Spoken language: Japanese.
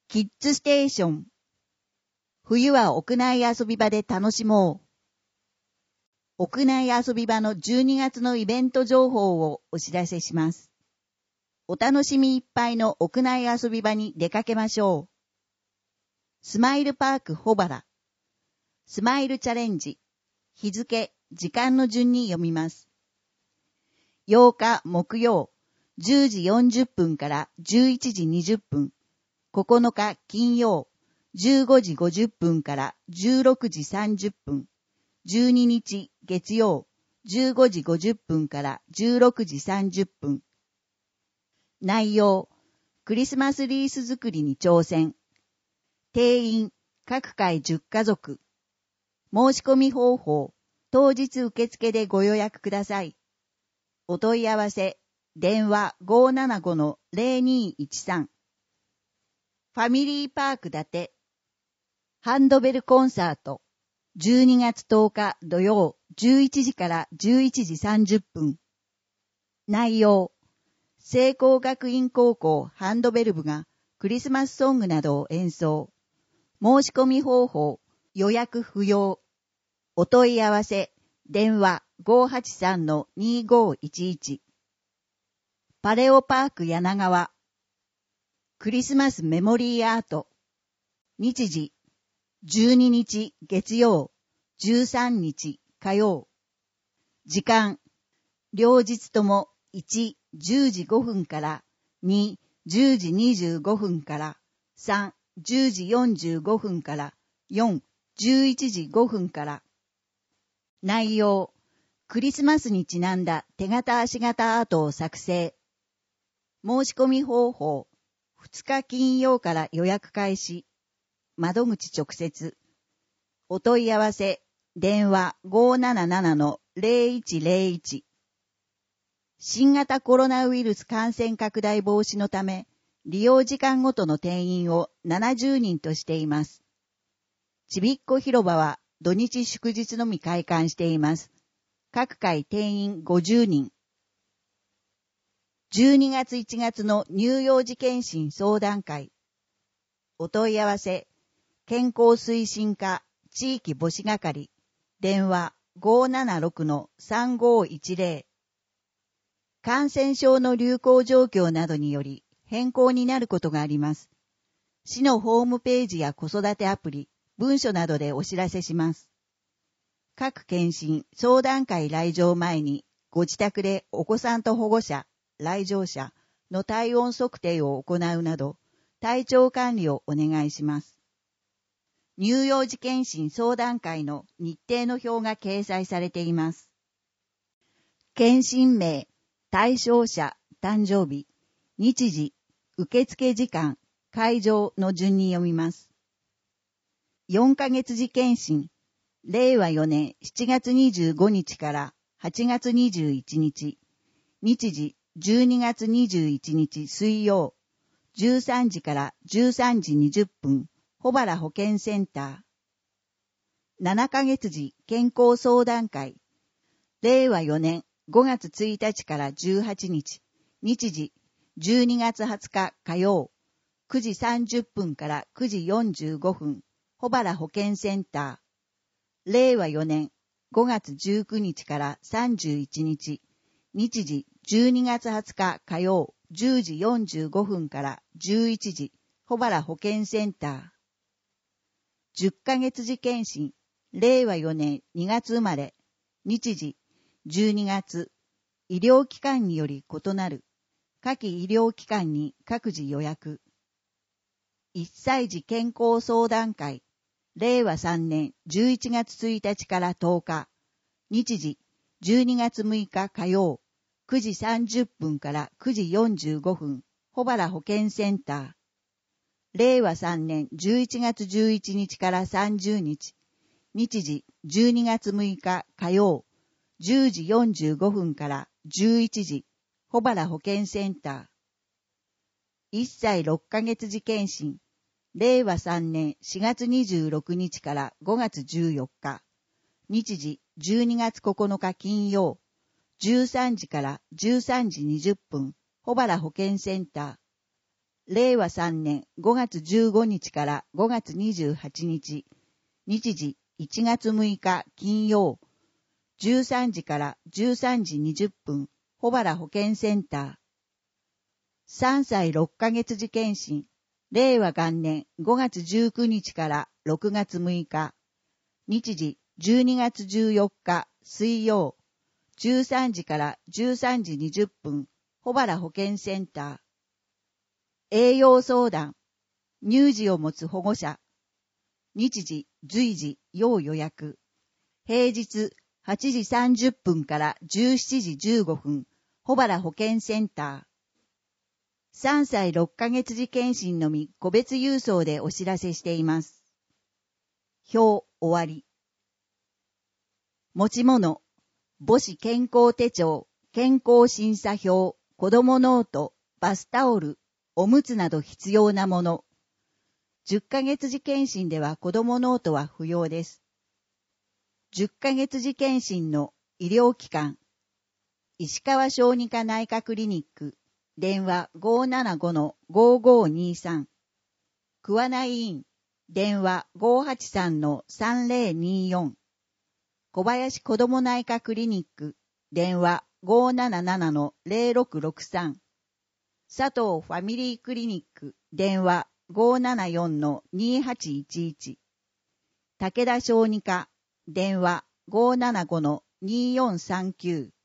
キッズステーション。冬は屋内遊び場で楽しもう。屋内遊び場の12月のイベント情報をお知らせします。お楽しみいっぱいの屋内遊び場に出かけましょう。スマイルパーク小原。スマイルチャレンジ。日付、時間の順に読みます。8日木曜、10時40分から11時20分。9日金曜、15時50分から16時30分。12日月曜、15時50分から16時30分。内容、クリスマスリース作りに挑戦。定員、各回10家族。申し込み方法、当日受付でご予約ください。お問い合わせ、電話 575-0213。ファミリーパーク建て。ハンドベルコンサート。12月10日土曜11時から11時30分。内容。聖光学院高校ハンドベル部がクリスマスソングなどを演奏。申し込み方法、予約不要。お問い合わせ、電話 583-2511。パレオパーク柳川。クリスマスメモリーアート。日時、12日月曜、13日火曜。時間、両日とも1、10時5分から2、10時25分から3、10時45分から4、11時5分から。内容、クリスマスにちなんだ手形足形アートを作成。申し込み方法、2日金曜から予約開始。窓口直接。お問い合わせ、電話 577-0101。新型コロナウイルス感染拡大防止のため、利用時間ごとの定員を70人としています。ちびっこ広場は土日祝日のみ開館しています。各回定員50人。12月1月の乳幼児健診相談会。お問い合わせ、健康推進課地域母子係、電話 576-3510。感染症の流行状況などにより変更になることがあります。市のホームページや子育てアプリ、文書などでお知らせします。各健診相談会来場前に、ご自宅でお子さんと保護者、来場者の体温測定を行うなど、体調管理をお願いします。乳幼児健診相談会の日程の表が掲載されています。健診名、対象者、誕生日、日時、受付時間、会場の順に読みます。4ヶ月次健診、令和4年7月25日から8月21日、日時12月21日水曜、13時から13時20分、小原保健センター。7ヶ月時健康相談会、令和4年5月1日から18日、日時12月20日火曜、9時30分から9時45分、小原保健センター。令和4年5月19日から31日、日時12月20日火曜、10時45分から11時、小原保健センター。10ヶ月次健診、令和4年2月生まれ、日時12月、医療機関により異なる、下記医療機関に各自予約。1歳児健康相談会、令和3年11月1日から10日、日時12月6日火曜、9時30分から9時45分、小原保健センター。令和3年11月11日から30日、日時12月6日火曜、10時45分から11時、小原保健センター。1歳6ヶ月次健診、令和3年4月26日から5月14日、日時12月9日金曜、13時から13時20分、小原保健センター。 令和3年5月15日から5月28日、日時1月6日金曜、13時から13時20分、保原保健センター。3歳6ヶ月時検診、令和元年5月19日から6月6日、日時12月14日水曜、13時から13時20分、保原保健センター。栄養相談、乳児を持つ保護者。日時、随時、要予約。平日8時30分から17時15分、保原保健センター。3歳6ヶ月時検診のみ個別郵送でお知らせしています。表終わり。持ち物、母子健康手帳、健康審査表、子供ノート、バスタオル、おむつなど必要なもの。10ヶ月時検診では子供ノートは不要です。10ヶ月時検診の医療機関。石川小児科内科クリニック。電話 575-5523。桑名医院。電話 583-3024。小林子ども内科クリニック。電話 577-0663。佐藤ファミリークリニック。電話 574-2811。武田小児科。電話 575-2439。